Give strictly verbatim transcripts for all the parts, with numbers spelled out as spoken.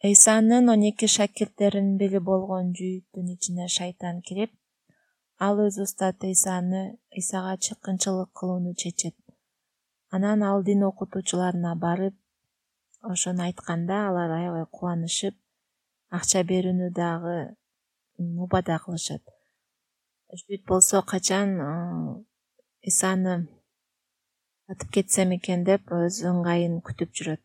Ыйсанын он эки шакирттеринин бири болгон жүйүттүн ичине шайтан кирип, ал өзү устат Ыйсаны Ыйсага чыккынчылык кылууну чечет. Анан ал дин окутуучуларына барып, ошону айтканда алар аябай кубанышып, акча берүүнү дагы убада кылышат. Жүйүт болсо качан Ыйсаны сатып кетсем экен деп өз ыңгайын күтүп жүрөт.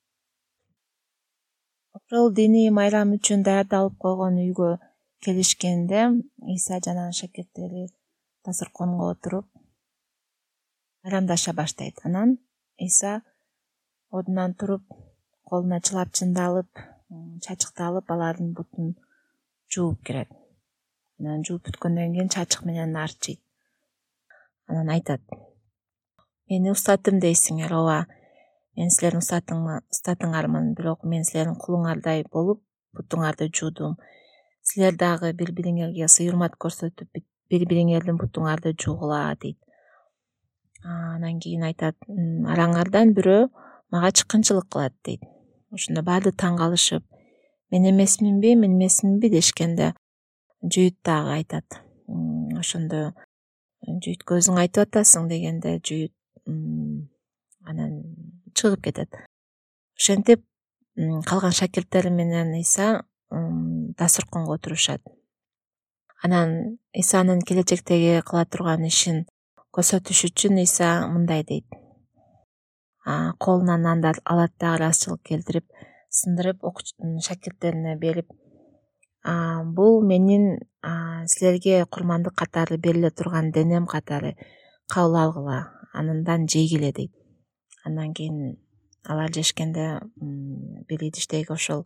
Ошол диний майрам үчүн даярдалып койгон үйгө келишкенде Ыйса жана шакирттери дасырконго отуруп майрамдаша баштайт. Анан Ыйса ордунан туруп, колуна чылапчынды алып, чачыкты алып, алардын бутун жууп кирет. Анан жууп бүткөндөн кийин чачык менен арчийт. Анан айтат: "Мени устатым дейсиңер, ооба, мен силердин устатыңармын, бирок мен силердин кулуңардай болуп, бутуңарды жуудум. Силер дагы бири-бириңерге сый урмат көрсөтүп, бири-бириңердин бутуңарды жуугула" дейт. Анан кийин айтат: "Араңардан бирөө мага чыккынчылык кылат" дейт. Ошондо баары таң калышып, "Мен эмесминби, мен эмесминби" дешкенде, жүйүт дагы айтат. Ошондо жүйүткө "Өзүң айтып атасың" дегенде, жүйүт анан чыгып кетет. Ошентип калган шакирттери менен Ыйса дасырконго отурушат. Анан Ыйсанын келечектеги кыла турган ишин көрсөтүш үчүн Ыйса мындай дейт. Колуна нанды алат да ыраазычылык келтирип, сындырып шакирттерине берип: "Бул менин силерге курмандык катары бериле турган денем катары, кабыл алгыла, андан жегиле" дейт. Андан кийин алар жешкенде бир идиштеги ошол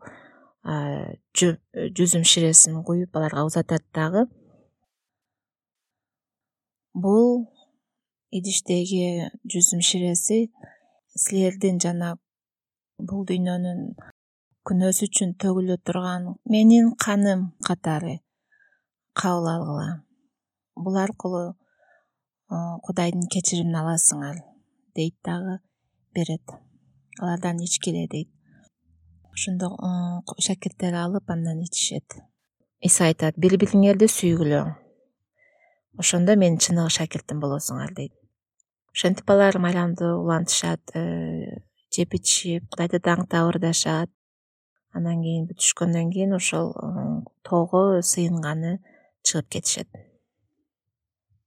жүзүм ширесин куюп аларга узатат дагы. Бул идиштеги жүзүм ширеси силердин жана бул дүйнөнүн күнөөсү үчүн төгүлө турган менин каным катары, кабыл алгыла. Бул аркылуу Кудайдын кечиримин аласыңар" дейт дагы, берет. Алардан ичкиле дейт. Ошондо шакирттери алып, андан ичишет. Ыйса айтат: "Бири-бириңерди сүйгүлө, ошондо менин чыныгы шакиртим болосуңар" дейт. Ошентип алар майрамды улантышат, жеп ичишип, Кудайды даңктап ырдашат. Андан кийин бүтүшкөндөн кийин ошол тоого сыйынганы чыгып кетишет.